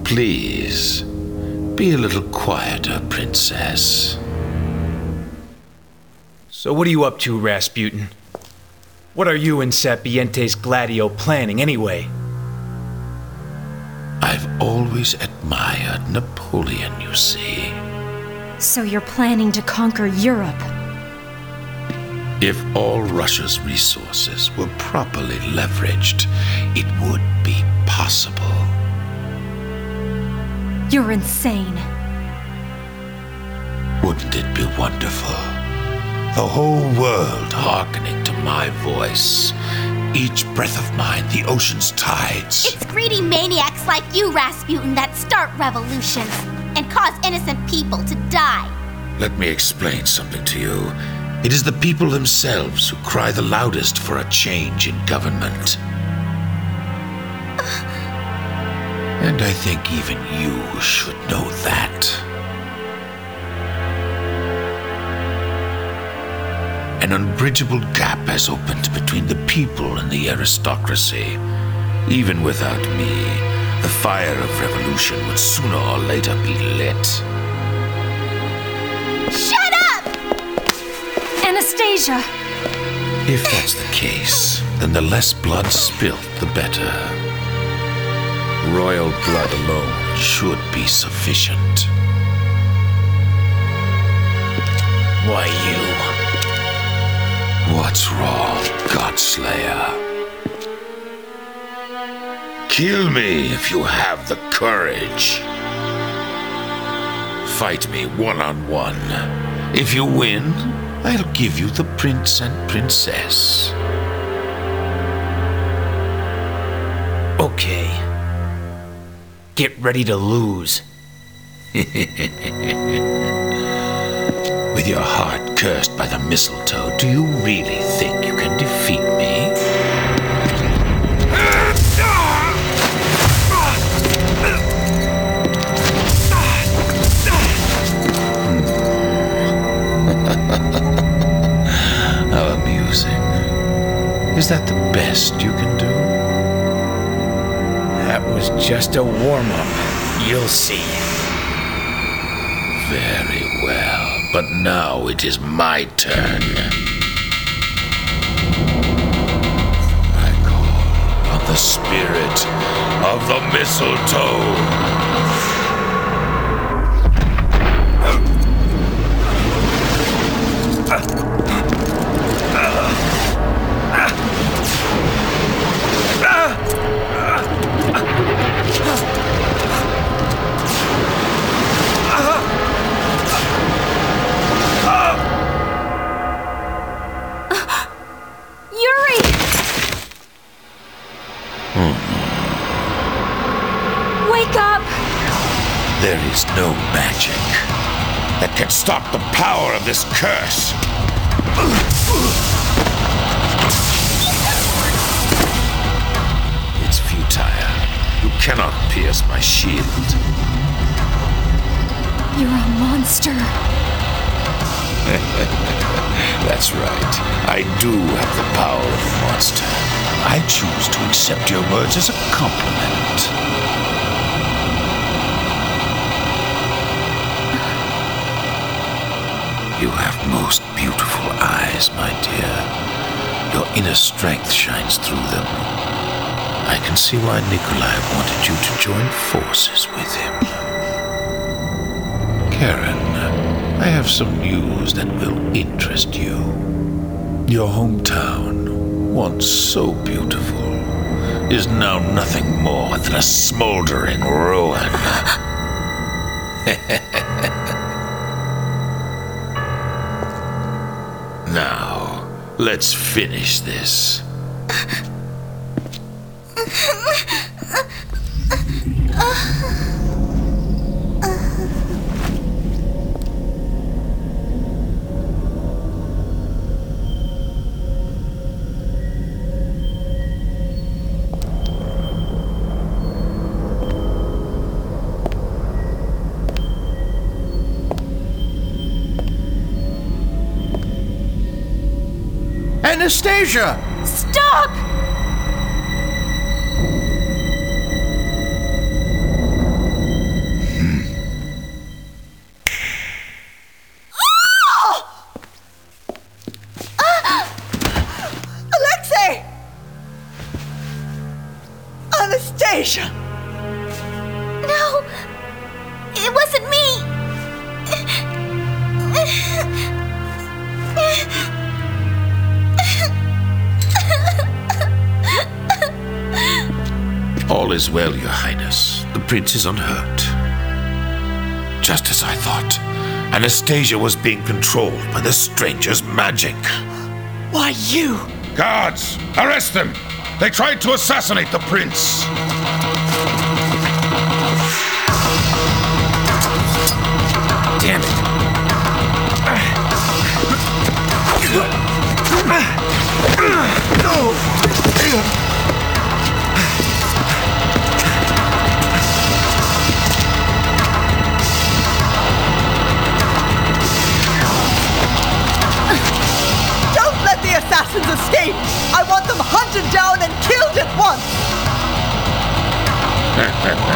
Please, be a little quieter, princess. So what are you up to, Rasputin? What are you and Sapientes Gladio planning, anyway? I've always admired Napoleon, you see. So you're planning to conquer Europe? If all Russia's resources were properly leveraged, it would be possible. You're insane. Wouldn't it be wonderful? The whole world hearkening to my voice. Each breath of mine, the ocean's tides. It's greedy maniacs like you, Rasputin, that start revolutions and cause innocent people to die. Let me explain something to you. It is the people themselves who cry the loudest for a change in government. And I think even you should know that. An unbridgeable gap has opened between the people and the aristocracy. Even without me, the fire of revolution would sooner or later be lit. Shut up! Anastasia! If that's the case, then the less blood spilt, the better. Royal blood alone should be sufficient. Why you? What's wrong, Godslayer? Kill me if you have the courage. Fight me one-on-one. If you win, I'll give you the prince and princess. Okay. Get ready to lose. With your heart cursed by the mistletoe, do you really think you can defeat me? How amusing. Is that the best you can do? That was just a warm-up. You'll see. Very well. But now it is my turn. I call on the spirit of the mistletoe. There is no magic that can stop the power of this curse. It's futile. You cannot pierce my shield. You're a monster. That's right. I do have the power of a monster. I choose to accept your words as a compliment. You have most beautiful eyes, my dear. Your inner strength shines through them. I can see why Nikolai wanted you to join forces with him. Karen, I have some news that will interest you. Your hometown, once so beautiful, is now nothing more than a smoldering ruin. Now, let's finish this. Anastasia! Stop! Anastasia! No, it wasn't me. All is well, Your Highness. The prince is unhurt. Just as I thought, Anastasia was being controlled by the stranger's magic. Why, you? Guards, arrest them! They tried to assassinate the prince! Damn it! Don't let the assassins escape! I want them hunted down and killed at once!